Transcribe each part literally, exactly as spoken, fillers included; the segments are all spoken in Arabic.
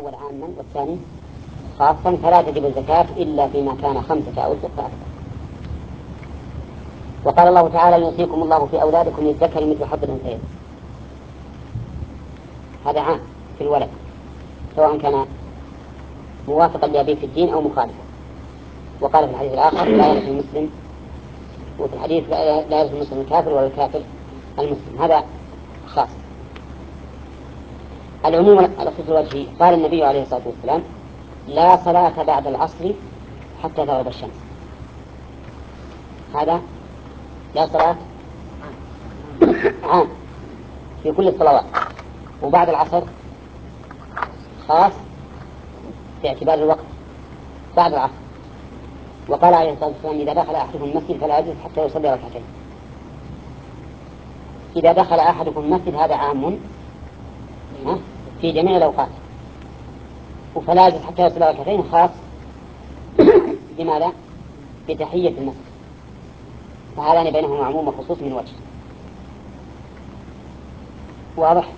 الأول عاما والثاني خاصا، فلا تجب الزكاة إلا فيما كان خمسة أو ستة أكثر. وقال الله تعالى: يوصيكم الله في أولادكم للذكر مثل حظ الأنثيين. هذا عام في الولد، سواء كان موافقا لأبيه في الدين أو مخالفا. وقال في الحديث الآخر: لا يرث المسلم، وفي الحديث لا يرث المسلم الكافر ولا الكافر المسلم. هذا خاص. العموم على خصوص الوجه. قال النبي عليه الصلاة والسلام: لا صلاة بعد العصر حتى تغرب الشمس. هذا لا صلاة عام في كل الصلوات، وبعد العصر خاص باعتبار الوقت بعد العصر. وقال عليه الصلاة والسلام: إذا دخل أحدكم المسجد فلا يجلس حتى يصلي ركعتين. إذا دخل أحدكم المسجد هذا عام في جميع الأوقات، وفلا يجلس حتى يصلي ركعتين خاص بماذا؟ بتحية المسجد. فهذان بينهما عموم وخصوص من وجه. واضح؟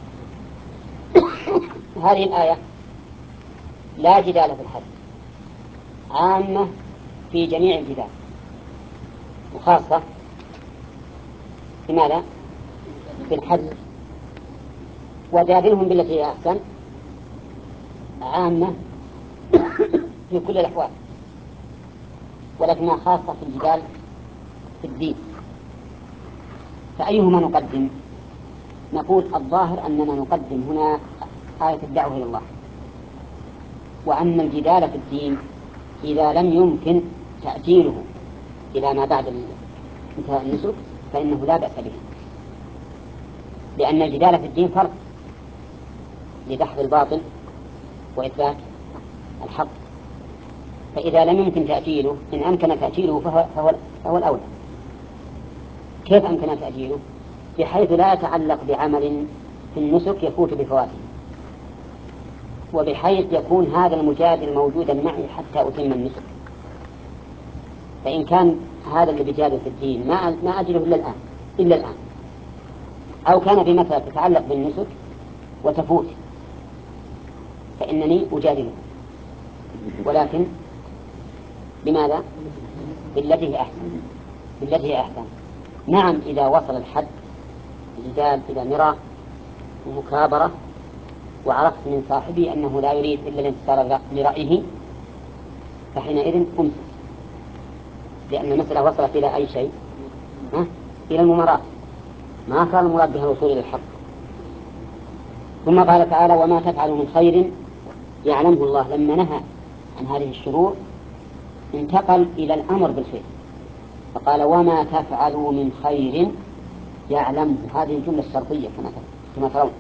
هذه الآية لا جدال في الحد، عامة في جميع الجدال، وخاصة في ماذا؟ في الحد. وجادلهم بالتي هي أحسن عامة في كل الأحوال، ولكنها خاصة في الجدال في الدين. فأيهما نقدم؟ نقول الظاهر أننا نقدم هنا آية الدعوة إلى الله، وأن الجدال في الدين إذا لم يمكن تأجيله إلى ما بعد انتهاء النسك فإنه لا بأس به، لأن الجدال في الدين فرق لدحض الباطل وإثبات الحق. فإذا لم يمكن تأجيله، إن أمكن تأجيله فهو, فهو, فهو الأولى. كيف أمكن تأجيله؟ بحيث لا يتعلق بعمل في النسك يفوت بفواته، وبحيث يكون هذا المجادل موجودا معي حتى أتم النسك. فإن كان هذا اللي بيجادل في الدين ما ما أجله إلا الآن إلا الآن أو كان في مسألة تتعلق بالنسك وتفوت، فإنني أجادله، ولكن بماذا؟ بالتي هي أحسن. بالتي هي أحسن. نعم، إذا وصل الحد الجدال إلى مراء ومكابرة وعرفت من صاحبي أنه لا يريد إلا الانتصار لرأيه، فحينئذ أمسك، لأن المسألة وصلت إلى أي شيء؟ ها؟ إلى المماراة، ما كان المراد بها الوصول إلى الحق. ثم قال تعالى: وما تفعلوا من خير يعلمه الله. لما نهى عن هذه الشرور انتقل إلى الأمر بالخير، فقال: وما تفعلوا من خير يعلمه. هذه الجملة الشرطية كما ترون،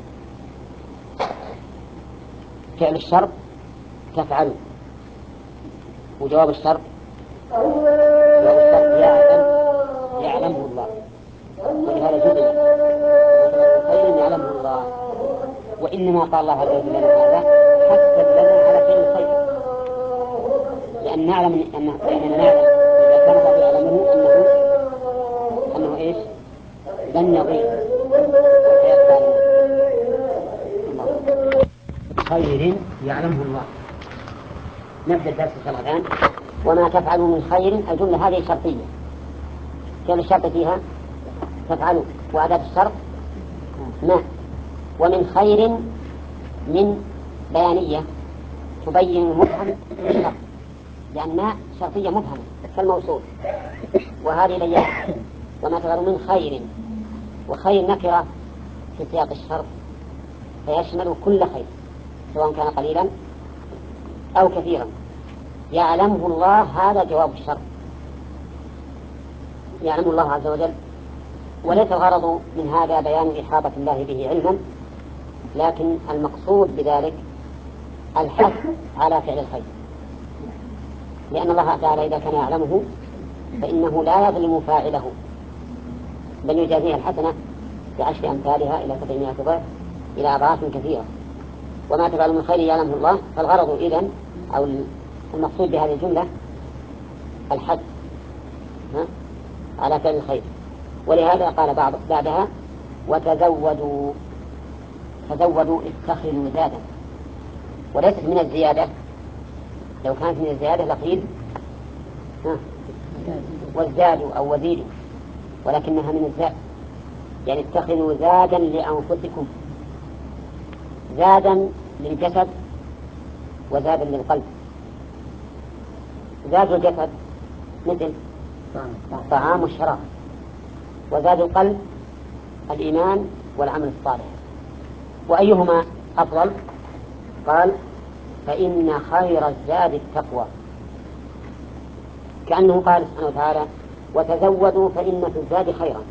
فعل الشرط تفعلوا، وجواب الشرط جواب الشرط يعلم يعلمه الله. ولهذا جملة خير يعلمه الله. وإنما قال الله عز وجل هذا حتى لنا على فعل الخير، لأن نعلم أنه لأننا نعلم إذا كان الله يعلمه أنه أنه إيش؟ لن يضيع خير يعلمه الله. نبدأ الدرس إن شاء الله الآن. وما تفعلوا من خير، الجملة هذه شرطية، كان الشرط فيها تفعلوا، وأداة الشرط ما، ومن خير من بيانية تبين المبهم الشرط، لأن ما شرطية مبهمة كالموصول، وهذه بيانة. وما تفعلوا من خير، وخير نكرة في سياق الشرط فيشمل كل خير سواء كان قليلا أو كثيرا. يعلمه الله، هذا جواب الشرط، يعلم الله عز وجل. وليس الغرض من هذا بيان إحاطة الله به علما، لكن المقصود بذلك الحث على فعل الخير، لأن الله تعالى إذا كان يعلمه فإنه لا يظلم فاعله، بل يجازيها الحسنة بعشر أمثالها إلى سبعمائة ضعف إلى أضعاف كثيرة. وما تفعل من خير يعلمه الله. فالغرض إذن أو المقصود بهذه الجملة الحث على فعل الخير. ولهذا قال بعض بعدها: وتزودوا. تزودوا اتخذوا زادا، وليست من الزيادة. لو كانت من الزيادة لقيل وازدادوا أو وزيدوا، ولكنها من الزاد، يعني اتخذوا زادا لأنفسكم، زادا للجسد وزادا للقلب. زاد الجسد مثل الطعام والشراب، وزاد القلب الإيمان والعمل الصالح. وأيهما أفضل؟ قال فإن خير الزاد التقوى، كأنه قال سبحانه وتعالى وتزودوا فإن في الزاد خيرا،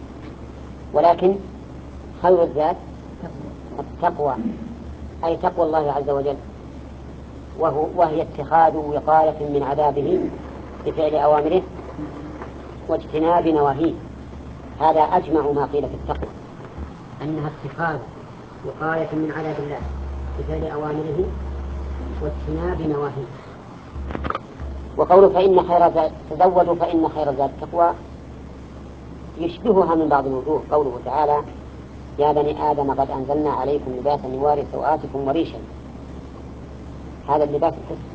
ولكن خير الزاد التقوى، أي تقوى الله عز وجل، وهو وهي اتخاذ وقاية من عذابه بفعل أوامره واجتناب نواهيه. هذا أجمع ما قيل في التقوى، أنها اتخاذ وقاية من عذاب الله بفعل أوامره واجتناب نواهيه. وقوله فإن خير زاد تزودوا فإن خير زاد التقوى يشبهها من بعض الوجوه قوله تعالى يا بني آدم قد أنزلنا عليكم لباسا يواري سوآتكم وريشا. هذا اللباس الحسن،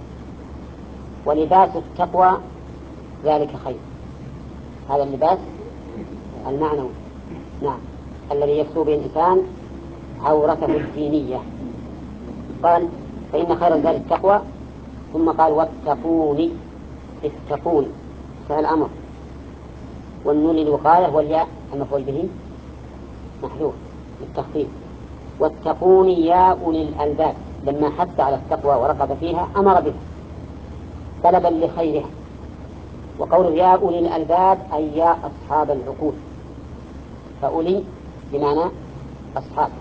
ولباس التقوى ذلك خير، هذا اللباس المعنوي، نعم، الذي يكسو به الإنسان عورته الدينية. قال فإن خير الزاد التقوى، ثم قال واتقوني، اتقوني فعل الأمر، والنون للوقاية والياء المفعول به محذوف للتخفيف. واتقوني يا أولي الألباب، لما حث على التقوى ورغب فيها أمر بها طلبا لخيرها. وقوله يا أولي الألباب أي يا أصحاب العقول، فأولي بمعنى أصحاب،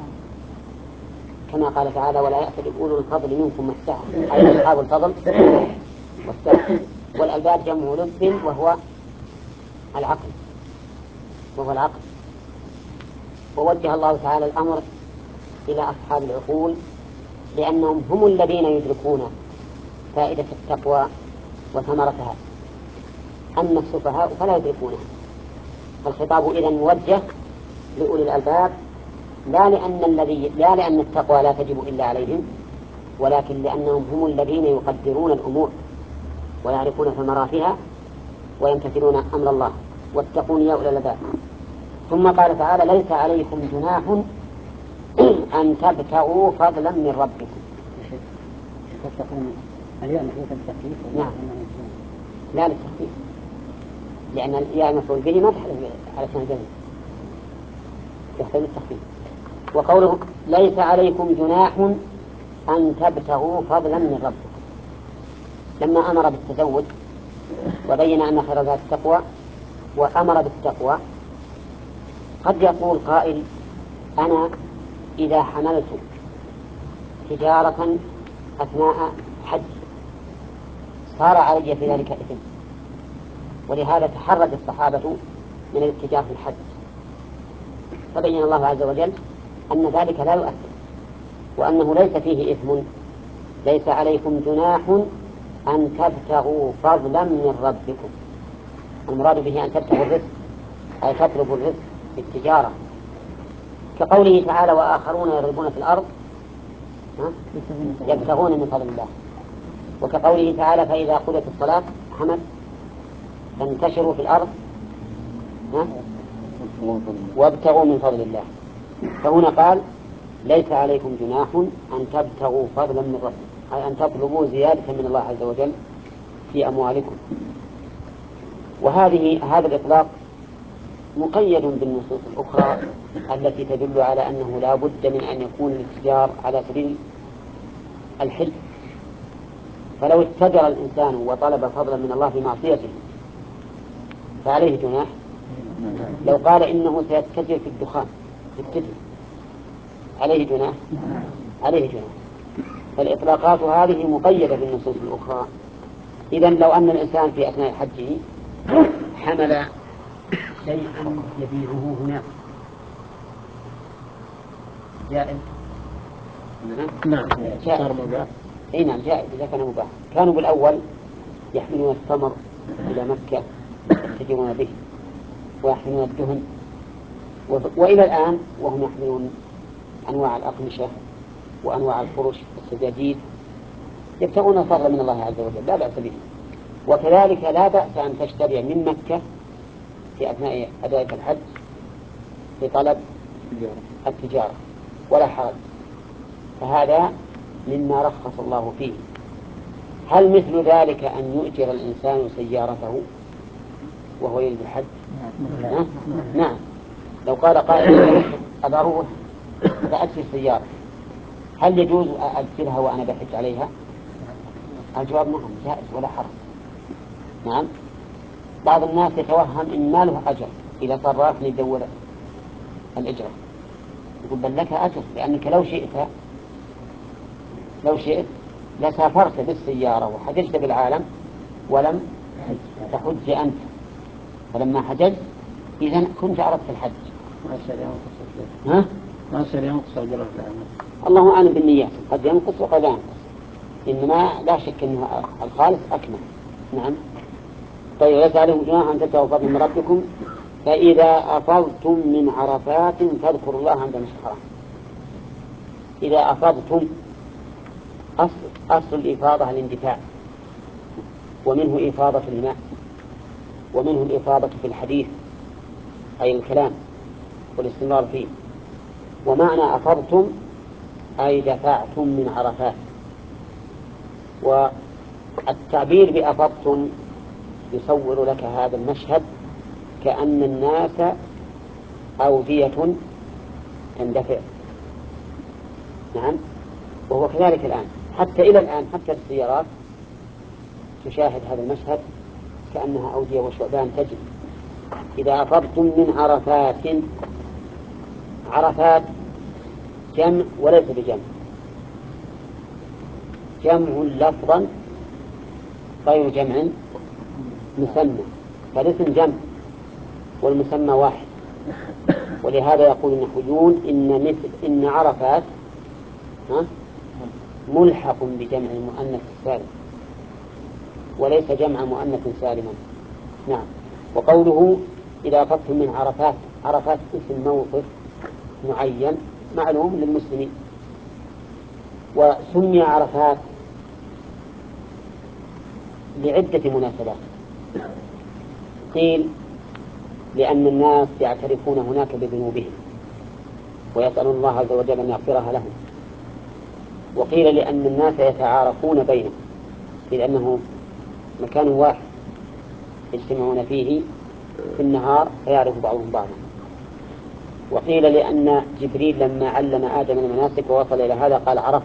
كما قال تعالى ولا يأتل أولو الفضل منكم والسعة، أي أصحاب الفضل والسعة. والألباب جمع لب وهو العقل، وهو العقل. ووجه الله تعالى الأمر إلى أصحاب العقول لأنهم هم الذين يدركون فائدة التقوى وثمرتها، أما السفهاء فلا يدركونها. فالخطاب إذن موجه لأولي الألباب، لا لأن الذي لا لأن التقوى لا تجب إلا عليهم، ولكن لأنهم هم الذين يقدرون الأمور ويعرفون ثمراتها ويمتثلون أمر الله. واتقون يا أولي الألباب. ثم قال تعالى ليس عليكم جناح أن تبتغوا فضلا من ربكم. تتقون الياء محذوفة للتخفيف؟ نعم، لا للتخفيف، لأن الياء مفعول به ما تحدث على سنة جزم، يحتاج التخفيف. وقوله ليس عليكم جناح أن تبتغوا فضلا من ربكم، لما أمر بالتزود وبين أن خير ذات التقوى وأمر بالتقوى. قد يقول قائل أنا إذا حملت تجارة أثناء حج صار علي في ذلك إثم، ولهذا تحرج الصحابة من الاتجار في الحج، فبين الله عز وجل أن ذلك لا يؤثر وأنه ليس فيه إثم. ليس عليكم جناح أن تبتغوا فضلا من ربكم، المراد به أن تبتغوا الرزق أي تطلبوا الرزق في التجارة، كقوله تعالى وآخرون يضربون في الأرض يبتغون من فضل الله، وكقوله تعالى فإذا قضيت الصلاة حمد فانتشروا في الأرض وابتغوا من فضل الله. فهنا قال ليس عليكم جناح أن تبتغوا فضلا من ربكم، أي أن تطلبوا زيادة من الله عز وجل في أموالكم. وهذه هذا الإطلاق مقيد بالنصوص الأخرى التي تدل على أنه لا بد من أن يكون الاتجار على سبيل الحلف. فلو اتجر الإنسان وطلب فضلا من الله في معصيته فعليه جناح. لو قال إنه سيتجر في الدخان في التجر عليه جناح، عليه جناح. فالإطلاقات هذه مقيدة بالنصوص الأخرى. إذن لو أن الإنسان في أثناء حجه حمل شيئا يبيعه هناك جائز؟ نعم جائز. اي نعم جائز إذا كان مباح. كانوا بالأول يحملون التمر إلى مكة يتجرون به ويحملون الدهن، وإلى الآن وهم يحملون أنواع الأقمشة وأنواع الفرش والسجاجيد يبتغون فضلا من الله عز وجل لا بأس به. وكذلك لا بأس أن تشتري من مكة في أثناء أداء الحج بطلب التجارة ولا حرج، فهذا مما رخص الله فيه. هل مثل ذلك أن يؤجر الإنسان سيارته وهو يريد الحج؟ نعم. نعم. لو قال قائل أبى أروح فأجر السيارة، هل يجوز أجرها وأنا بحج عليها؟ الجواب نعم جائز ولا حرج. نعم. بعض الناس يتوهم إن ما له أجر إذا صار رافن يدور الأجرة، يقول بل لك أجر، لأنك لو شئت لو شئت لسافرت بالسيارة وحججت بالعالم ولم تحج أنت، فلما حججت إذن كنت أردت الحج. ها؟ ما يصير ينقص أجره. الله أعلم بالنيات، قد ينقص وقد ينقص، إنما لا شك أنه الخالص أكمل. نعم. طيب ليس عليكم جناح أن تبتغوا فضلا من ربكم فإذا أفضتم من عرفات فاذكروا الله عند المشعر الحرام. إذا أفضتم أصل, أصل الإفاضة الاندفاع، ومنه إفاضة الماء، ومنه الإفاضة في الحديث أي الكلام والاستمرار فيه. ومعنى أفضتم أي دفعتم من عرفات. والتعبير بأفضتم يصور لك هذا المشهد كأن الناس أودية تندفع. نعم. وهو كذلك الآن، حتى إلى الآن حتى السيارات تشاهد هذا المشهد كأنها أودية وشعبان تجري. إذا أفضتم من عرفات، عرفات جمع وليس بجمع، جمع لفظا غير جمع مسمى، فالاسم جمع والمسمى واحد. ولهذا يقول النحويون إن مثل إن عرفات ها ملحق بجمع المؤنث السالم وليس جمع مؤنث سالما. نعم. وقوله إذا أفضتم من عرفات، عرفات اسم موقف معين معلوم للمسلمين. وسمي عرفات لعدة مناسبات. قيل لأن الناس يعترفون هناك بذنوبهم ويسألون الله عز وجل أن يغفرها لهم. وقيل لأن الناس يتعارفون بينهم لأنه مكان واحد يجتمعون فيه في النهار فيعرف بعضهم بعضا. وقيل لأن جبريل لما علم آدم المناسك ووصل إلى هذا قال عرفت،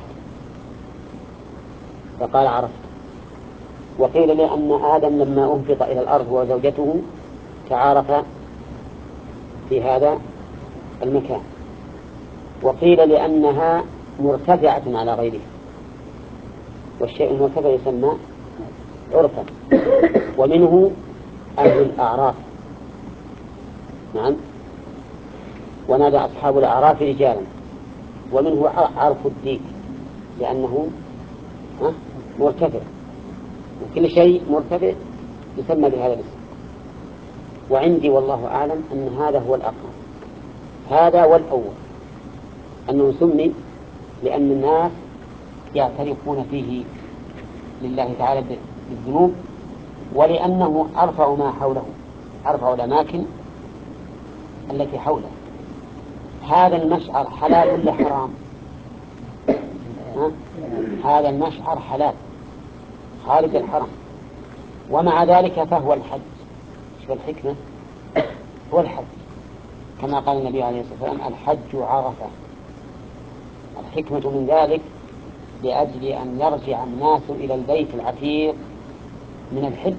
فقال عرفت. وقيل لأن آدم لما أهبط إلى الأرض وزوجته تعارف في هذا المكان. وقيل لأنها مرتفعة على غيرها، والشيء المرتفع يسمى عرفا. ومنه أهل الأعراف. نعم. ونادى أصحاب الأعراف رجالا. ومنه عرف الديك لأنه مرتفع، وكل شيء مرتفع يسمى بهذا الاسم. وعندي والله أعلم أن هذا هو الأقرب، هذا والأول، أنه سمي لأن الناس يعترفون فيه لله تعالى بالذنوب، ولأنه أرفع ما حوله، أرفع الأماكن التي حوله. هذا المشعر حلال ولا حرام؟ هذا المشعر حلال خارج الحرم، ومع ذلك فهو الحج. شو الحكمة؟ هو الحج، كما قال النبي عليه الصلاة والسلام الحج عرفة. الحكمة من ذلك لأجل أن يرجع الناس إلى البيت العتيق من الحج،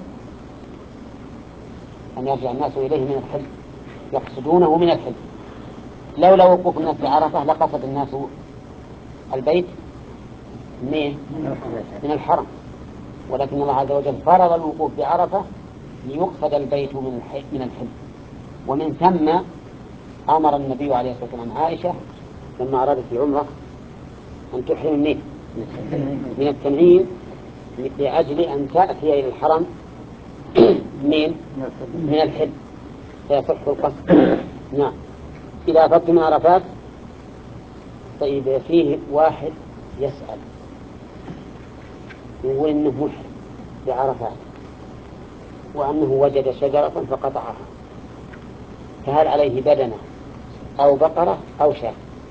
أن يرجع الناس إليه من الحج، يقصدونه من الحج. لولا وقوف الناس في عرفة لقصد الناس البيت من من الحرم، ولكن الله عز وجل فرض الوقوف بعرفة ليقصد البيت من من الحج. ومن ثم أمر النبي عليه الصلاة والسلام عائشة لما أرادت العمرة أن تحرم منه من التنعيم لأجل أن تأتي إلى الحرم من من الحج فيصح القصد. نعم. إذا أفضت من عرفات. طيب فيه واحد يسأل يقول إنه محرم بعرفات وأنه وجد شجرة فقطعها، فهل عليه بدنة أو بقرة أو شاة؟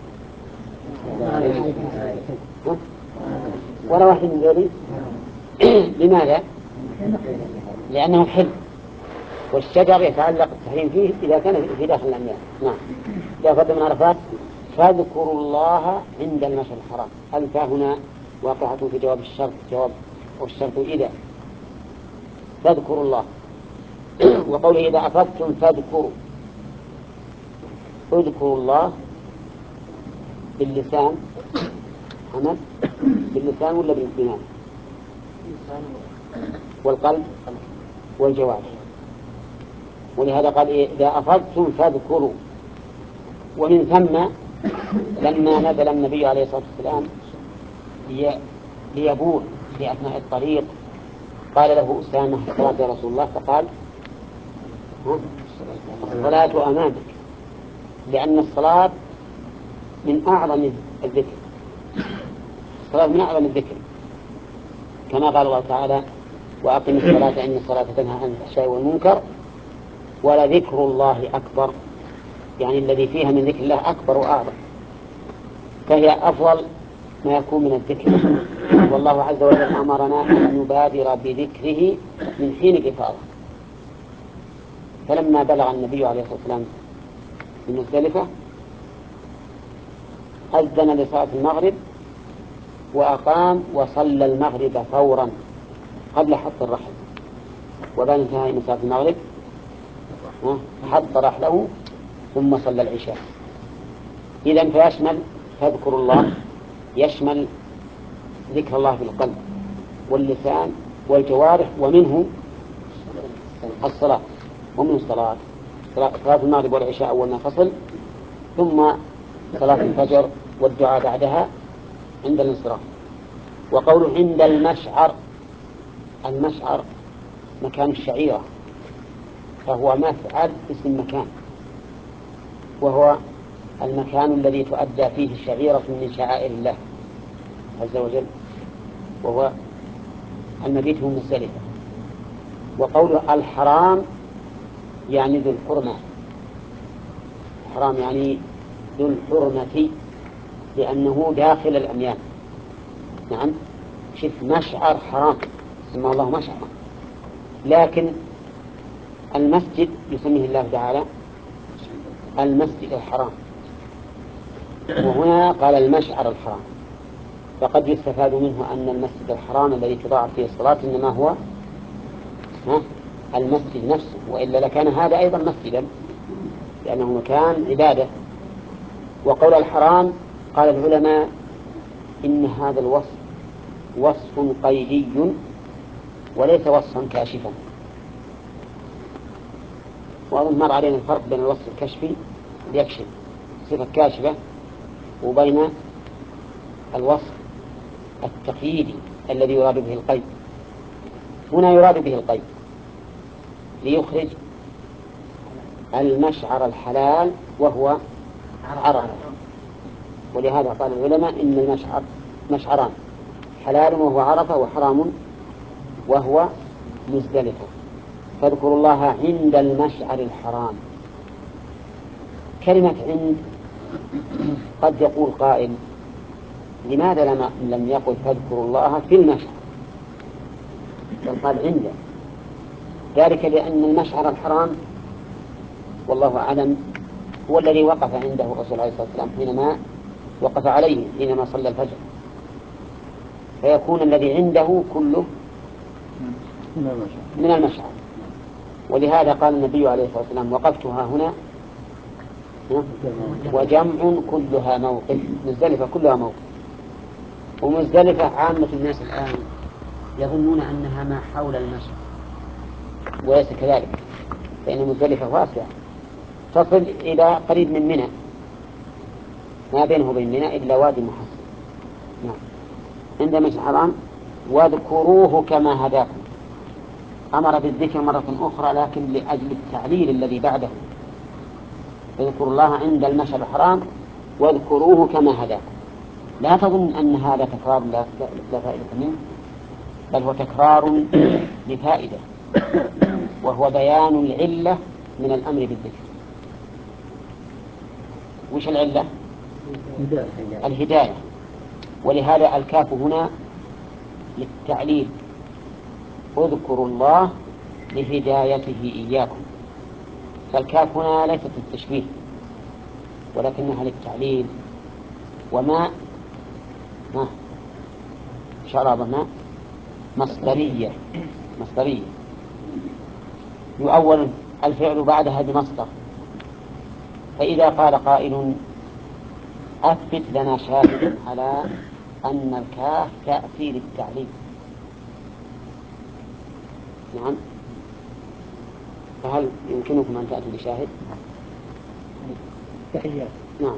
ولا واحد من ذلك. لماذا؟ لأنه حل، والشجر يتعلق التحريم فيه إذا كان في داخل الأميال. نعم. إذا فضل من عرفات فاذكروا الله عند المشعر الحرام. الفاء هنا واقعة في جواب الشرط، جواب والشرط إذا فاذكروا الله. وقوله إذا أفضتم فاذكروا، اذكروا الله باللسان حمد، باللسان ولا بالإيمان؟ والقلب والجوارح. ولهذا قال إذا أفضتم فاذكروا. ومن ثم لما نزل النبي عليه الصلاة والسلام ليبول في أثناء الطريق قال له أسامة الصلاة يا رسول الله، فقال الصلاة أمامك، لأن الصلاة من أعظم الذكر، الصلاة من أعظم الذكر، كما قال الله تعالى وأقم الصلاة إن الصلاة تنهى عن الفحشاء والمنكر ولذكر الله أكبر، يعني الذي فيها من ذكر الله أكبر وأعظم، فهي أفضل ما يكون من الذكر. والله عز وجل أمرنا أن نبادر بذكره من حين الإفاضة. فلما بلغ النبي عليه الصلاة والسلام بمزدلفة أذن لصلاة المغرب وأقام وصلى المغرب فورا قبل حط الرحل، وبعد انتهاء من صلاة المغرب حط رحله ثم صلى العشاء. إذن فيشمل فاذكروا الله، يشمل ذكر الله في القلب واللسان والجوارح، ومنه الصلاة، ومنه الصلاة صلاة المغرب والعشاء أول ما فصل، ثم صلاة الفجر والدعاء بعدها عند الانصراف. وقوله عند المشعر، المشعر مكان الشعيرة، فهو مفعل اسم مكان، وهو المكان الذي تؤدى فيه الشعيرة من شعائر الله عز وجل، وهو المبيت من مزدلفة. وقوله الحرام يعني ذو الحرمة، الحرام يعني ذو الحرمة لأنه داخل الأميال. نعم، شوف مشعر حرام سماه الله مشعر، لكن المسجد يسميه الله تعالى المسجد الحرام، وهنا قال المشعر الحرام، فقد يستفاد منه أن المسجد الحرام الذي تضاعف فيه الصلاة إنما هو المسجد نفسه، وإلا لكان هذا أيضا مسجدا لأنه مكان عبادة. وقول الحرام قال العلماء إن هذا الوصف وصف قيدي وليس وصفا كاشفا، وأظن مر علينا الفرق بين الوصف الكشفي ليكشف صفة كاشفة وبين الوصف التقييدي الذي يراد به القيد. هنا يراد به القيد ليخرج المشعر الحلال وهو عرفة، ولهذا قال العلماء إن المشعر مشعران، حلال وهو عرفة، وحرام وهو مزدلفة. فاذكروا الله عند المشعر الحرام. كلمة عند قد يقول قائل لماذا لم لم يقل فاذكروا الله في المشعر، بل قال عنده؟ ذلك لأن المشعر الحرام والله أعلم هو الذي وقف عنده الرسول عليه الصلاة والسلام حينما وقف عليه حينما صلى الفجر، فيكون الذي عنده كله من المشعر. ولهذا قال النبي عليه الصلاة والسلام وقفتها هنا وجمع كلها موقف، مزدلفة كلها موقف. ومزدلفة عامة الناس الآن يظنون أنها ما حول المشعر، وليس كذلك، فإن مزدلفة واسعة تصل إلى قريب من منى، ما بينه وبين منى إلا وادي محصن. نعم. عند مشعران واذكروه كما هداكم، أمر بالذكر مرة أخرى لكن لأجل التعليل الذي بعده. اذكروا الله عند المشعر الحرام واذكروه كما هداكم. لا تظن أن هذا تكرار لا فائدة منه، بل هو تكرار لفائدة، وهو بيان العلة من الأمر بالذكر. وش العلة؟ الهداية. ولهذا الكاف هنا للتعليل، اذكروا الله لهدايته إياكم. فالكاف هنا ليست للتشبيه ولكنها للتعليل. وما ما شرب ما مصدرية مصدرية يؤول الفعل بعدها بمصدر. فإذا قال قائل أثبت لنا شاهد على أن الكاف تأتي للتعليل، نعم، فهل يمكنكم أن تأتوا بشاهد؟ تحيات. نعم.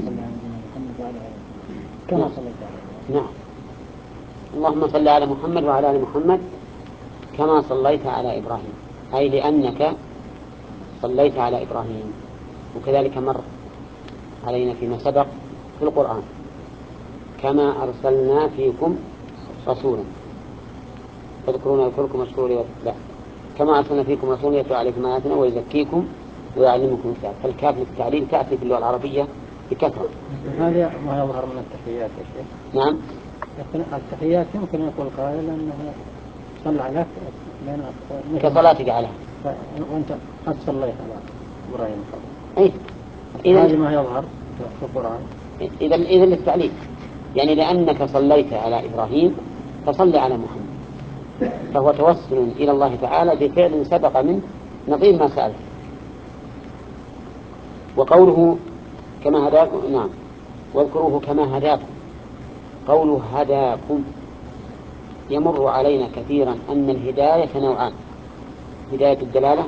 كما صليت عليه. نعم. اللهم صل على محمد وعلى آل محمد كما صليت على إبراهيم، أي لأنك صليت على إبراهيم. وكذلك مر علينا فيما سبق في القرآن كما أرسلنا فيكم رسولا تذكرون يذكركم واشكروا لا كما أرسلنا فيكم رسولا يتلو عليكم آياتنا ويزكيكم ويعلمكم الكتاب. فالكاف للتعليل تأتي في اللغة العربية بكثرة. هذا ما يظهر من التحيات يا شيخ. نعم. التحيات يمكن يقول قائل أنه صلى عليك كصلاتك عليه وأنت قد صليت على إبراهيم قبل. إيه. هذا ما يظهر في القرآن. إذا إذا للتعليل، يعني لأنك صليت على إبراهيم فصلي على محمد، فهو توسل إلى الله تعالى بفعل سبق منه نظير ما سأله. وقوله كما هداكم، نعم، واذكروه كما هداكم. قوله هداكم يمر علينا كثيرا أن الهداية نوعان: هداية الدلالة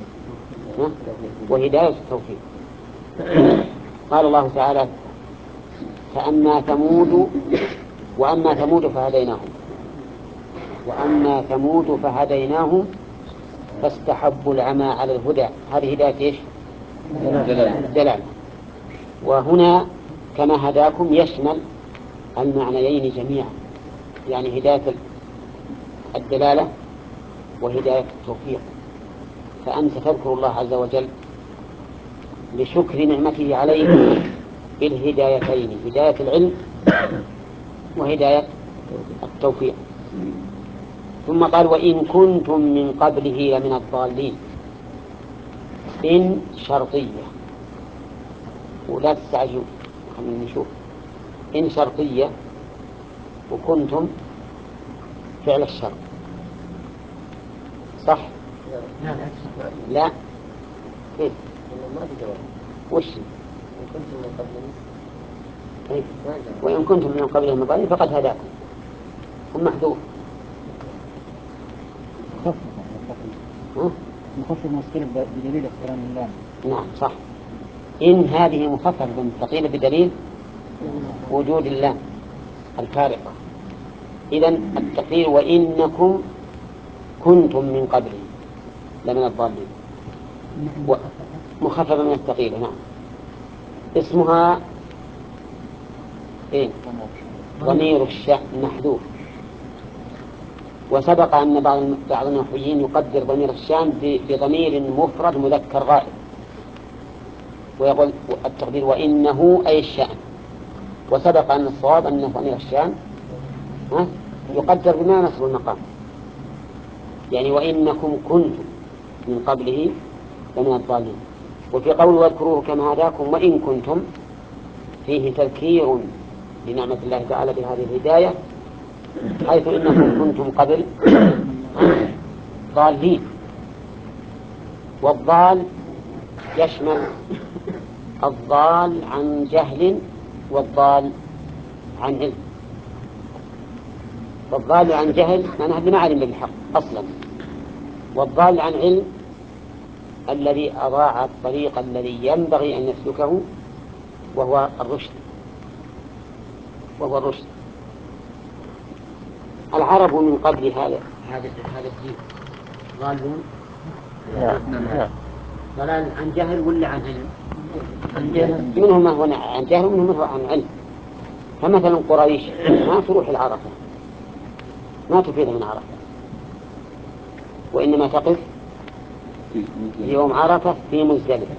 وهداية التوفيق. قال الله تعالى فأما ثمود وأما ثمود فهديناهم وأما ثمود فهديناهم فاستحبوا العمى على الهدى. هذه هداية إيش؟ الدلالة. وهنا كما هداكم يشمل المعنيين جميعا، يعني هداية الدلالة وهداية التوفيق. فأنت تذكر الله عز وجل لشكر نعمته عليك بالهدايتين، هداية العلم وهداية التوفيق. ثم قال وإن كنتم من قبله لمن الضالين. إن شرطية، ولا تستعجلوا خلينا نشوف. إن شرطية وكنتم فعل الشرط، صح؟ لا كيف؟ وش طيب. وإن كنتم من قبله مضالين فقد هداكم هم محذوف مخفف مستقيل بدليل اقتران الله. نعم صح. إن هذه مخففة مستقيلة بدليل وجود الله الفارقة. إذن التقدير وإنكم كنتم من قبله لمن الضالين مخففة من الثقيلة. نعم. اسمها إيه؟ ضمير الشأن محذوف. وسبق أن بعض بعض النحويين يقدر ضمير الشأن بضمير مفرد مذكر غائب، ويقول التقدير وإنه أي الشأن. وسبق أن الصواب أن ضمير الشأن يقدر بما يناسب المقام، يعني وإنكم كنتم من قبله لمن الضالين. وفي قول واذكروه كما هداكم وإن كنتم فيه تذكير لنعمة الله تعالى بهذه الهداية، حيث إنكم كنتم قبل ضالين. والضال يشمل الضال عن جهل والضال عن علم. والضال عن جهل معناه اللي ما علم بالحق أصلا، والضال عن علم الذي أضاع الطريق الذي ينبغي أن يسلكه وهو الرشد وهو الرشد. العرب من قبل هذا هذا هذا الدين ضالون ضلال عن جهل ولا عن علم؟ عن جهل. منهم هو عن جهل ومنهم هو عن علم. فمثلا قريش ما تروح العرفة ما تفيد من عرفة، وإنما تقف يوم عرفة في مزدلفة.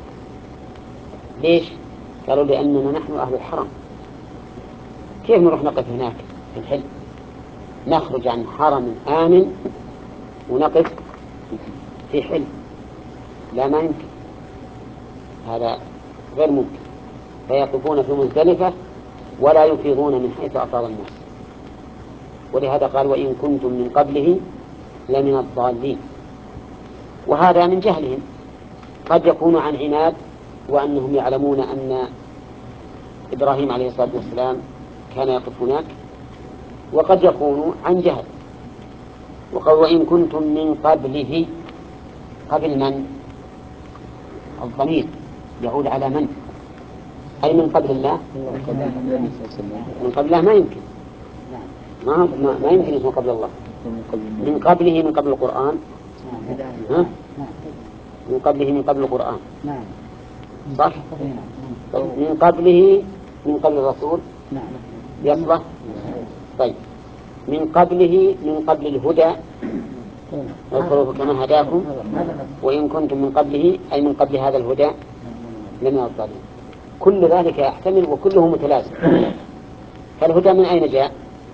ليش؟ قالوا لأننا نحن أهل الحرم، كيف نروح نقف هناك في الحل؟ نخرج عن حرم آمن ونقف في حل؟ لا، ما يمكن، هذا غير ممكن. فيقفون في مزدلفة ولا يفيضون من حيث أفاض الناس. ولهذا قال وإن كنتم من قبله لمن الضالين. وهذا من جهلهم، قد يكون عن عناد وأنهم يعلمون أن إبراهيم عليه الصلاة والسلام كان يقف هناك، وقد يكون عن جهل. وقال وإن كنتم من قبله، قبل من؟ الضمير يعود على من؟ أي من قبل الله؟ من قبل الله ما يمكن، ما, ما, ما يمكن اسمه قبل الله. من قبله من قبل القرآن، ها؟ من قبله من قبل القرآن، صح؟ من قبله من قبل الرسول يصلح. طيب من قبله من قبل الهدى اذكروا كما هداكم وإن كنتم من قبله أي من قبل هذا الهدى لمن الضالين. كل ذلك يحتمل وكله متلازم. فالهدى من أين جاء؟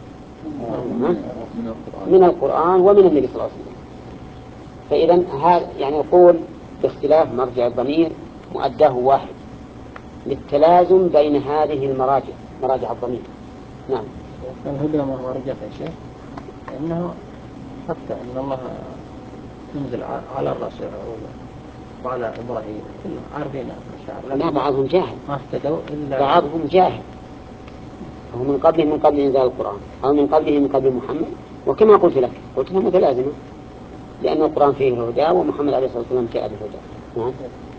من القرآن ومن النبي صلى الله عليه وسلم. فإذا هذا يعني يقول باختلاف مرجع الضمير مؤداه واحد للتلازم بين هذه المراجع، مراجع الضمير. نعم. الهدى ما هو رجع يا شيخ، إنه حتى إن الله ينزل على الرسول وعلى إبراهيم كلهم عارفين الشعر. لا، بعضهم جاهل، ما اهتدوا إلا بعضهم جاهل. هو من قبله من قبل إنزال القرآن أو من قبله من قبل محمد. وكما قلت لك قلت لها متلازمة، لأن القرآن فيه الهدى ومحمد عليه الصلاة والسلام جاء بالهدى. نعم.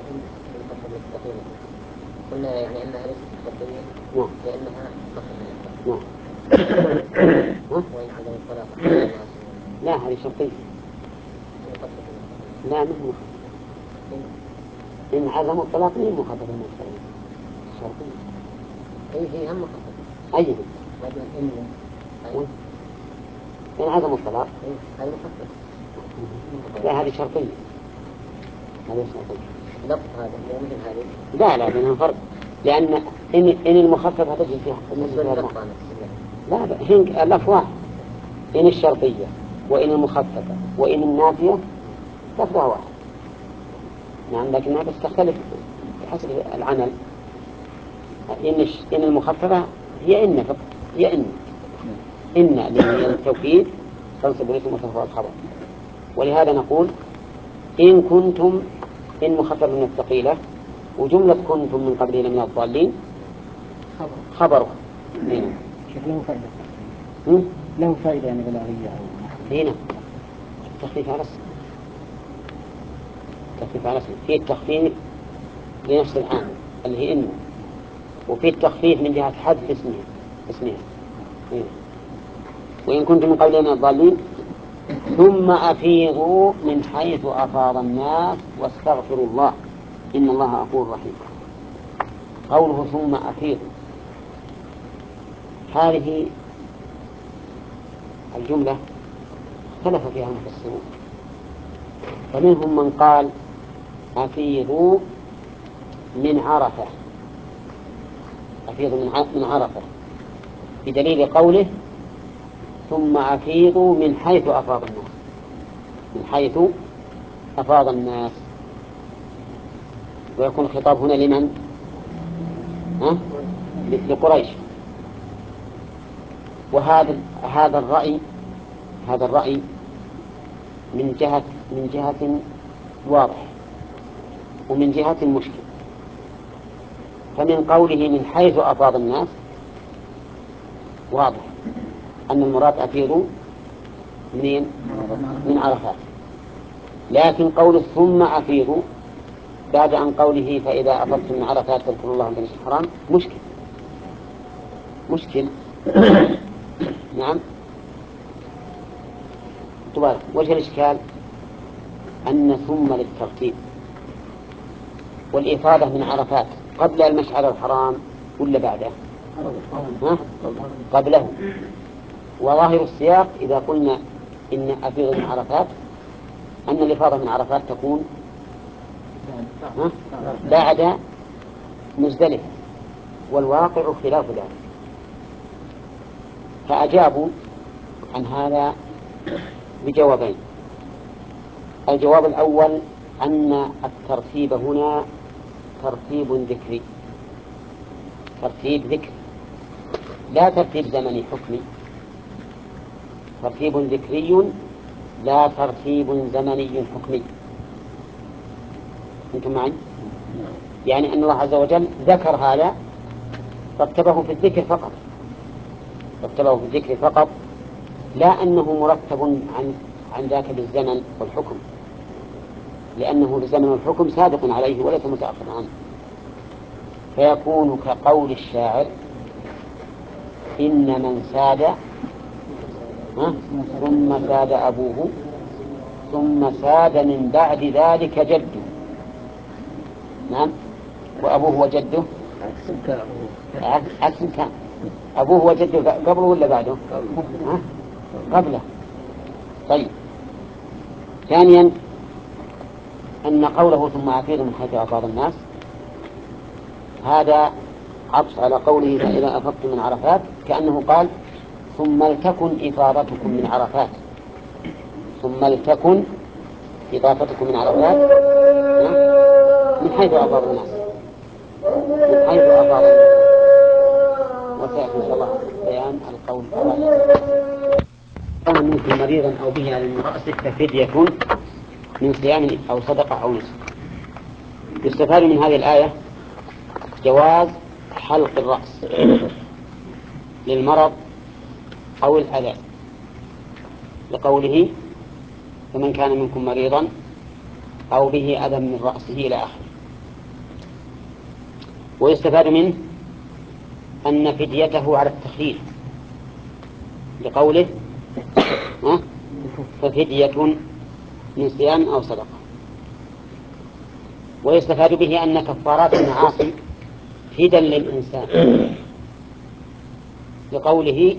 قلنا يعني أنها ليست مقدمية نعم لأنها نعم. وإن عدم الطلاق لا، هذه شرطية. لا، مش مخفف. إن عدم الطلاق مين مخفف من الشرطية؟ شرطية. أي هي هم مخفف. أيه؟ إن إن عدم الطلاق هذا مخفف. لا، هذه شرطية. هذه شرطية. لفظ هذا مثل هذه. لا لا، بينهم فرق. لأن إن إن المخففة تجد فيها لا هنك اللفظ واحد. إن الشرطية وإن المخففة وإن النافية لفظها واحد. نعم، لكنها بس تختلف بحسب العمل. إن إن المخففة هي إن فقط، هي إن إن للتوكيد تنصب الاسم وترفع الخبر. ولهذا نقول إن كنتم إن مخفف من الثقيلة، وجملة كنتم من قبلنا من الضالين خبره. شوف له فائدة، له فائدة يعني بلاغية هنا تخفيف على اسم، تخفيف على اسم. في التخفيف لنفس العامل اللي هي إن، وفي التخفيف من جهة حذف اسمها اسمها هنا. وإن كنتم من قبلنا من الضالين ثم أفيضوا من حيث أفاض الناس واستغفروا الله إن الله غفور رحيم. قوله ثم أفيضوا، هذه الجملة اختلف فيها المفسرون، فمنهم من قال أفيضوا من عرفة، أفيضوا من عرفة بدليل قوله ثم أفيضوا من حيث أفاض الناس، من حيث أفاض الناس. ويكون الخطاب هنا لمن؟ ها؟ لقريش. وهذا هذا الرأي هذا الرأي من جهة من جهة واضح ومن جهة مشكل. فمن قوله من حيث أفاض الناس واضح أن المراد أفيضوا منين؟ من عرفات. لكن قول ثم أفيضوا بعد عن قوله فإذا أفضتم من عرفات فاذكروا الله عند المشعر الحرام مشكل مشكل نعم. طبعا وجه الإشكال أن ثم للترتيب، والإفاضة من عرفات قبل المشعر الحرام ولا بعده؟ ها؟ قبله. وظاهر السياق إذا قلنا إن أفيض من عرفات أن الإفاضة من عرفات تكون بعد مزدلفة، والواقع خلاف ذلك. فأجابوا عن هذا بجوابين. الجواب الأول أن الترتيب هنا ترتيب ذكري، ترتيب ذكري لا ترتيب زمني حكمي، ترتيب ذكري لا ترتيب زمني حكمي. أنتم معي؟ يعني أن الله عز وجل ذكر هذا رتبه في الذكر فقط، رتبه في الذكر فقط، لا أنه مرتب عن عن ذاك بالزمن والحكم، لأنه بالزمن والحكم سابق عليه وليس متأخر عنه. فيكون كقول الشاعر: إن من ساد ثم ساد أبوه ثم ساد من بعد ذلك جده. نعم، وأبوه وجده عكس كان. أبوه وجده قبله ولا بعده؟ قبله. طيب، ثانيا أن قوله ثم أفيض من حيث أفاض الناس هذا عطف على قوله فإذا أفضتم من عرفات، كأنه قال ثم لتكن إفاضتكم من عرفات، ثم لتكن إضافتكم من عرفات من حيث أفاض الناس، من حيث أفاض الناس. وسيأتي إن شاء الله بيان القول كان منكم مريضا أو به على رأسه ففدية من صيام أو صدقة أو نسك. يستفاد من هذه الآية جواز حلق الرأس للمرض أو الأذى، لقوله فمن كان منكم مريضا أو به أذى من رأسه إلى آخره. ويستفاد منه أن فديته على التخفيف، لقوله ففدية من صيام أو صدقة. ويستفاد به أن كفارات المعاصي فدا للإنسان، لقوله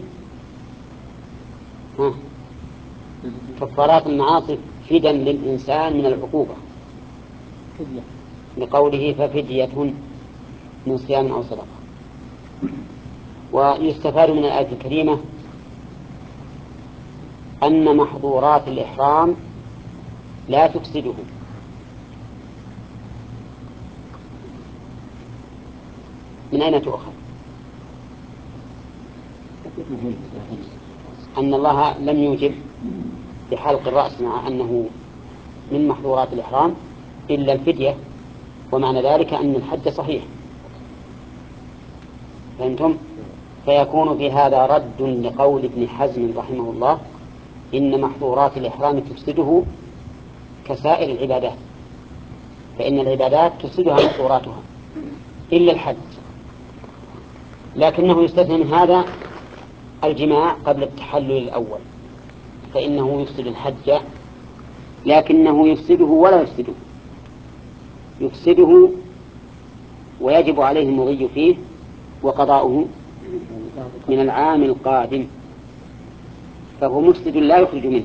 كفارات المعاصي فدا للإنسان من العقوبة، لقوله ففدية من صيام أو صدقة. ويستفاد من الآية الكريمة أن محظورات الإحرام لا تفسده، من أين تؤخذ؟ أن الله لم يوجب بحلق الرأس مع أنه من محظورات الإحرام إلا الفدية، ومعنى ذلك أن الحج صحيح. فهمتم؟ فيكون في هذا رد لقول ابن حزم رحمه الله إن محظورات الإحرام تفسده كسائر العبادات، فإن العبادات تفسدها محظوراتها إلا الحج. لكنه يستثنى من هذا الجماع قبل التحلل الأول، فإنه يفسد الحج، لكنه يفسده ولا يفسده، يفسده ويجب عليه المضي فيه وقضاؤه من العام القادم، فهو مفسد لا يخرج منه،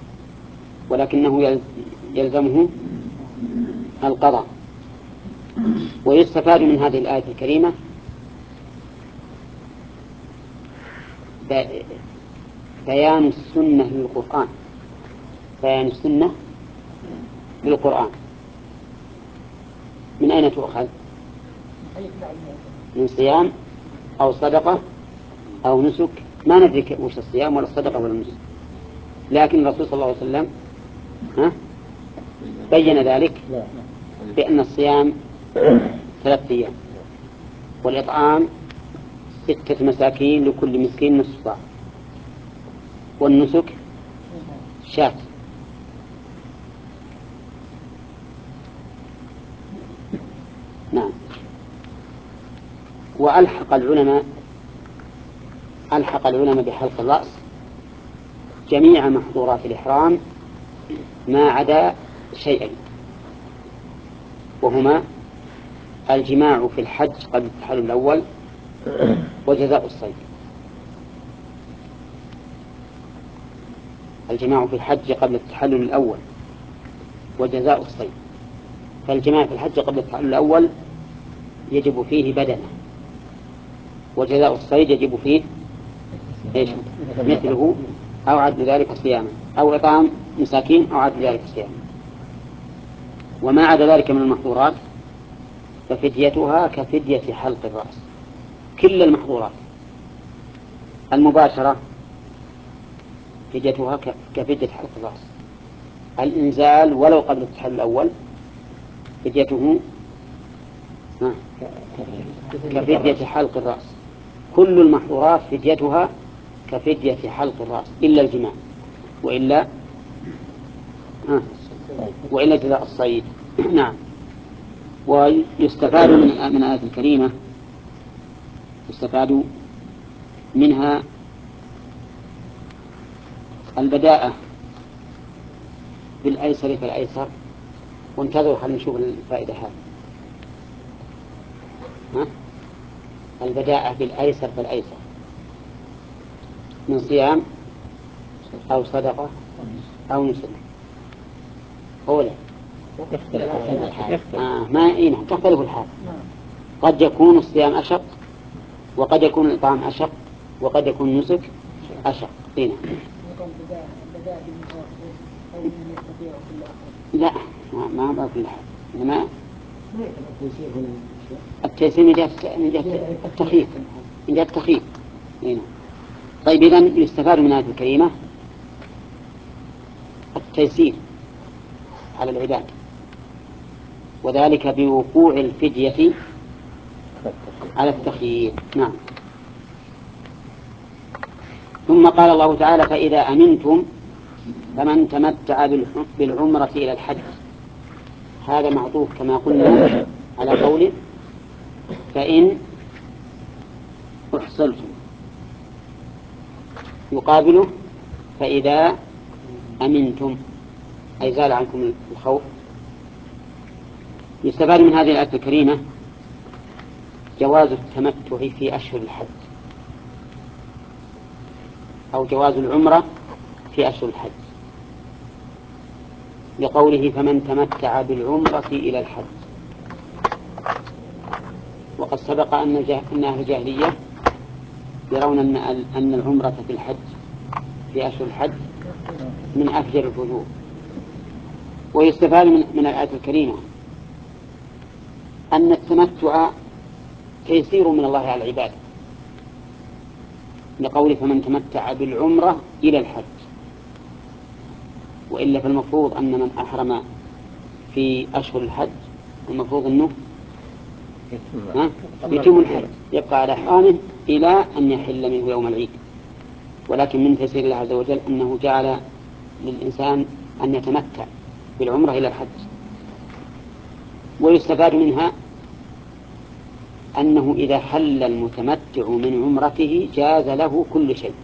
ولكنه يلزمه القضاء. ويستفاد من هذه الآية الكريمة بيان السنة للقرآن، بيان السنة للقرآن. من أين تؤخذ؟ من صيام أو صدقة أو نسك، ما ندري وش الصيام ولا الصدقة ولا النسك، لكن الرسول صلى الله عليه وسلم ها بين ذلك بأن الصيام ثلاثة أيام، والإطعام ستة مساكين لكل مسكين نصف صاع، والنسك شاة. نعم. وألحق العلماء ألحق العلماء بحلق الرأس جميع محظورات الإحرام ما عدا شيئين، وهما الجماع في الحج قبل التحلل الأول وجزاء الصيد. الجماع في الحج قبل التحلل الأول وجزاء الصيد. فالجماع في الحج قبل التحلل الأول يجب فيه بدنه، وجزاء الصيد يجب فيه إيش؟ مثله أو عدل ذلك صياما، أو إطعام مساكين، أو عدل ذلك صياما. وما عدا ذلك من المحظورات ففديتها كفدية حلق الرأس. كل المحظورات المباشرة فديتها كفدية حلق الرأس. الإنزال ولو قبل التحلل الأول فديته كفدية حلق الرأس. كل المحظورات فديتها كفدية حلق الرأس إلا الجماع، وإلا آه وإلا جزاء الصيد. نعم. ويستفاد من من الآية الكريمة يستفاد منها البداءة بالأيسر فالأيسر. وانتظروا خلينا نشوف الفائدة هذه. ها؟ البداءة بالأيسر فالأيسر من صيام أو صدقة أو نسك. أولا آه ما إيه تختلف الحال. قد يكون الصيام أشق، وقد يكون الإطعام أشق، وقد يكون النسك أشق. إيه لا ما ما كل حال. إنما التيسير من جهة التخفيف، من جهة التخفيف. إيه. طيب إذن يستفاد من هذه الكلمة التيسير على العباد، وذلك بوقوع الفدية على التخيير. نعم. ثم قال الله تعالى: فإذا أمنتم فمن تمتع بالعمرة إلى الحج. هذا معطوف كما قلنا على قوله فإن أحصلتم، يقابله فإذا أمنتم أي زال عنكم الخوف. يستفاد من هذه الآية الكريمة جواز التمتع في أشهر الحج، أو جواز العمرة في أشهر الحج، لقوله فمن تمتع بالعمرة إلى الحج. وقد سبق أن أهل الجاهلية يرون أن العمرة في الحج في أشهر الحج من أفجر الفجور. ويستفاد من الآية الكريمة أن التمتع تيسير من الله على العباد، لقوله فمن تمتع بالعمرة إلى الحج. وإلا فالمفروض أن من أحرم في أشهر الحج المفروض أنه يتم الحج، يبقى على إحرامه إلى أن يحل منه يوم العيد. ولكن من تيسير الله عز وجل أنه جعل للإنسان أن يتمتع بالعمرة إلى الحج. ويستفاد منها أنه إذا حل المتمتع من عمرته جاز له كل شيء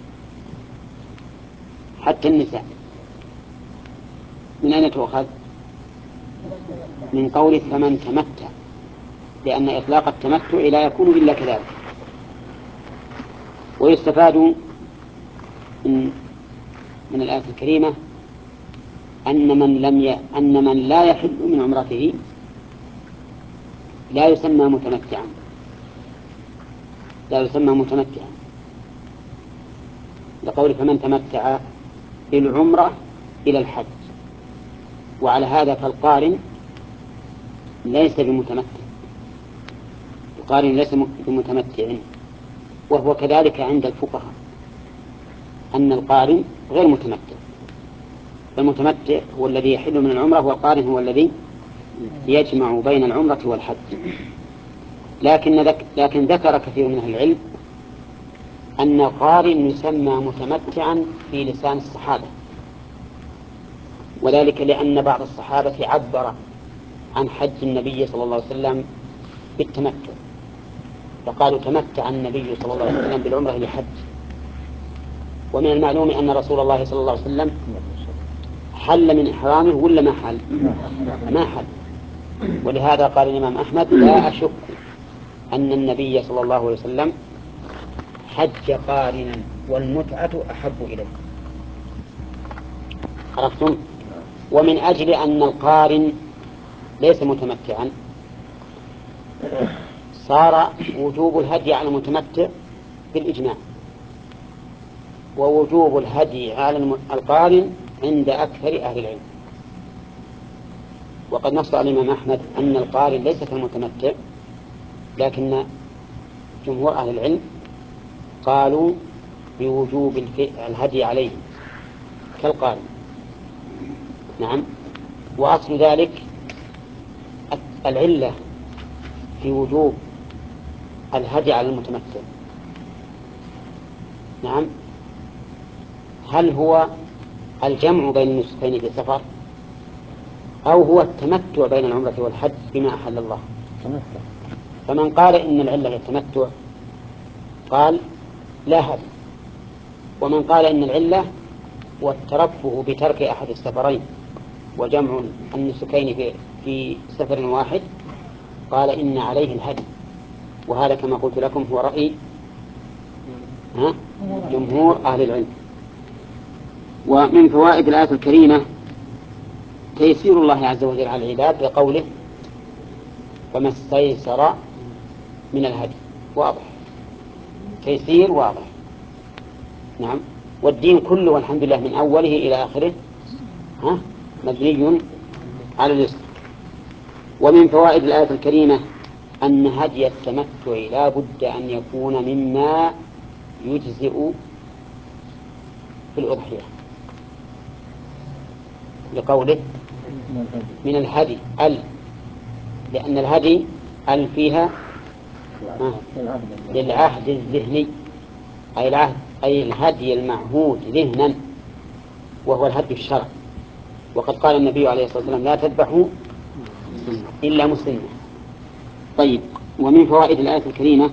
حتى النساء. من أين تؤخذ؟ من قول فمن تمتع، لأن إطلاق التمتع لا يكون إلا كذلك. ويستفاد من, من الآية الكريمة أن من, لم ي... أن من لا يحل من عمرته لا يسمى متمتعا، لا يسمى متمتعا، لقول فمن تمتع بالعمرة إلى الحج. وعلى هذا فالقارن ليس بمتمتع، القارن ليس بمتمتع. وهو كذلك عند الفقهاء أن القارن غير متمتع، المتمتع هو الذي يحل من العمرة، والقارن هو الذي يجمع بين العمرة والحج. لكن, ذك لكن ذكر كثير من أهل العلم أن القارن يسمى متمتعا في لسان الصحابة، وذلك لأن بعض الصحابة عبر عن حج النبي صلى الله عليه وسلم بالتمتع، فقالوا تمتع النبي صلى الله عليه وسلم بالعمرة لحج. ومن المعلوم أن رسول الله صلى الله عليه وسلم حل من إحرامه ولا ما حل؟ ما حل. ولهذا قال الإمام أحمد لا أشك أن النبي صلى الله عليه وسلم حج قارنا والمتعة أحب إليه. عرفتم؟ ومن أجل أن القارن ليس متمتعا صار وجوب الهدي على المتمتع بالإجماع، ووجوب الهدي على القارن عند أكثر أهل العلم. وقد نص الإمام أحمد أن القارن ليس كالمتمتع، لكن جمهور أهل العلم قالوا بوجوب الهدي عليه كالقارن. نعم. وأصل ذلك العلة في وجوب الهدي على المتمتع. نعم. هل هو الجمع بين النسكين في السفر، أو هو التمتع بين العمرة والحج بما أحل الله؟ فمن قال إن العلة هي التمتع قال لا هدي، ومن قال إن العلة والترفه بترك أحد السفرين وجمع النسكين في, في سفر واحد قال إن عليه الهدي. وهذا كما قلت لكم هو رأي ها؟ جمهور أهل العلم. ومن فوائد الآية الكريمة تيسير الله عز وجل على العباد بقوله فما استيسر من الهدي. واضح، تيسير واضح. نعم. والدين كله والحمد لله من أوله إلى آخره ها مبني على اليسر. ومن فوائد الآية الكريمة أن هدي التمتع لا بد أن يكون مما يجزئ في الأضحية، لقوله من الهدي ال، لأن الهدي ال فيها للعهد الذهني، أي العهد أي الهدي المعهود ذهنا، وهو الهدي الشرعي. وقد قال النبي عليه الصلاة والسلام لا تذبحوا إلا مسلما. طيب. ومن فوائد الآية الكريمة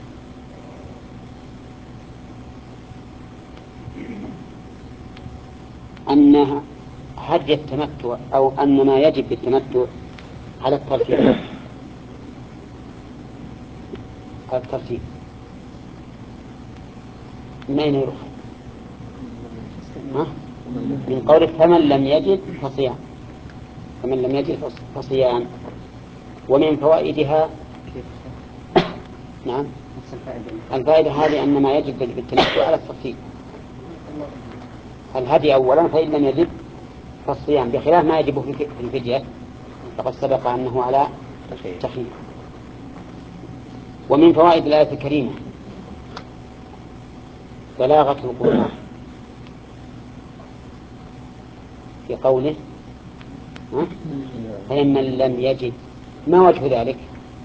أن هدي التمتع أو أن ما يجب بالتمتع على الترتيب، على الترتيب. من أين يروح؟ من قوله فمن لم يجد فصيام، فمن لم يجد فصيام. ومن فوائدها نعم الفائدة هذه أن ما يجب بالتمتع على الترتيب، الهدي أولا، فإن لم يجد فالصيام، بخلاف ما يجب في الفدية فقد سبق أنه على تخيير. ومن فوائد الآية الكريمة بلاغة القرآن في قوله فمن لم يجد. ما وجه ذلك؟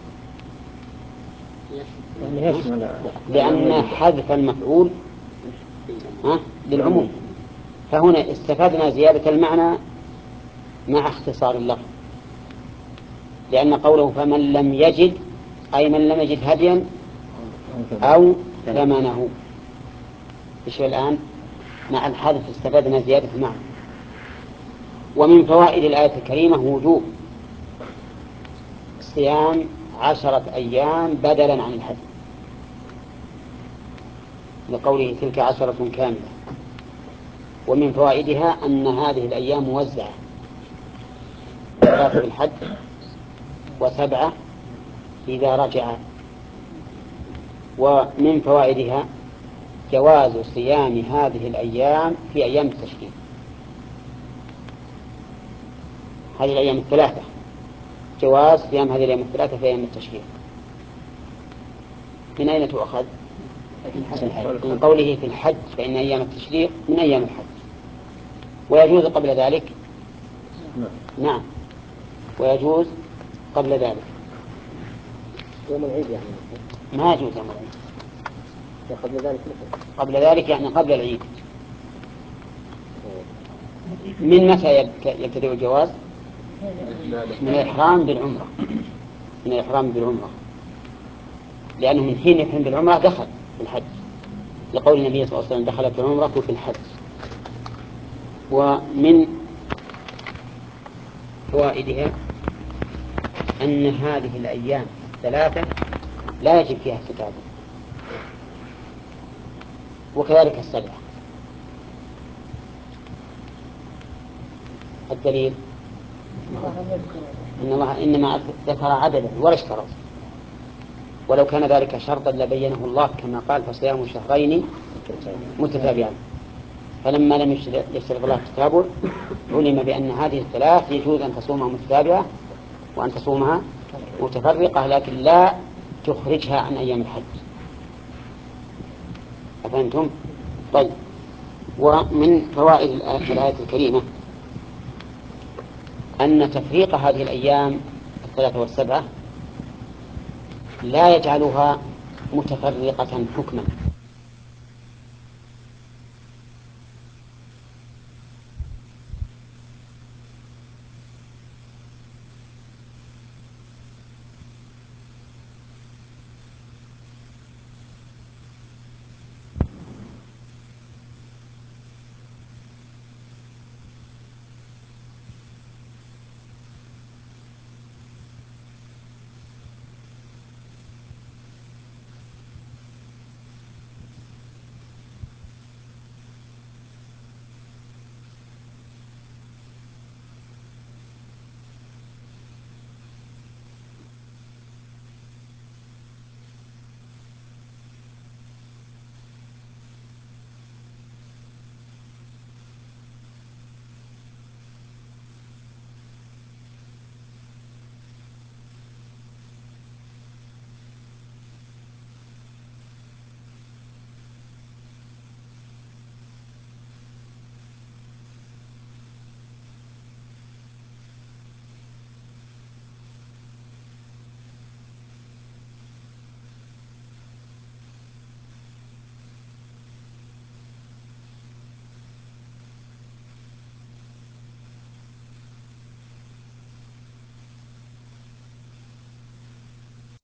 لأن حذف المفعول للعموم، فهنا استفادنا زيادة المعنى مع اختصار اللفظ، لأن قوله فمن لم يجد أي من لم يجد هديا أو ثمنه. إيش الآن مع الحذف استفادنا زيادة المعنى. ومن فوائد الآية الكريمة وجوب صيام عشرة أيام بدلا عن الحج، لقوله تلك عشرة كاملة. ومن فوائدها أن هذه الأيام موزعة، ثلاثة في الحج وسبعة إذا رجع. ومن فوائدها جواز صيام هذه الأيام في أيام التشريق، هذه الأيام الثلاثة جواز صيام هذه الأيام الثلاثة في أيام التشريق. من أين تؤخذ؟ من قوله في الحج فإن أيام التشريق من أيام الحج، ويجوز قبل ذلك. نعم ويجوز قبل ذلك. يوم العيد يعني ما يجوز يوم العيد. قبل ذلك مثل قبل ذلك يعني قبل العيد. من متى يبتدئ الجواز؟ من الإحرام بالعمرة، من الإحرام بالعمرة، لأنه من حين يحرم بالعمرة دخل في الحج، لقول النبي صلى الله عليه وسلم دخلت العمرة في الحج. ومن فوائدها أن هذه الأيام الثلاثة لا يجب فيها الكتابة، وكذلك السبعة. الدليل إن الله إنما ذكر عددا ولا اشترط، ولو كان ذلك شرطا لبينه الله كما قال فصيام شهرين متتابعين، فلما لم يشترط الله التتابع علم بأن هذه الثلاث يجوز أن تصومها متتابعة وأن تصومها متفرقة، لكن لا تخرجها عن أيام الحج. أفهمتم؟ طيب. ومن فوائد الآية الكريمة أن تفريق هذه الأيام الثلاثة والسبعة لا يجعلها متفرقة حكما،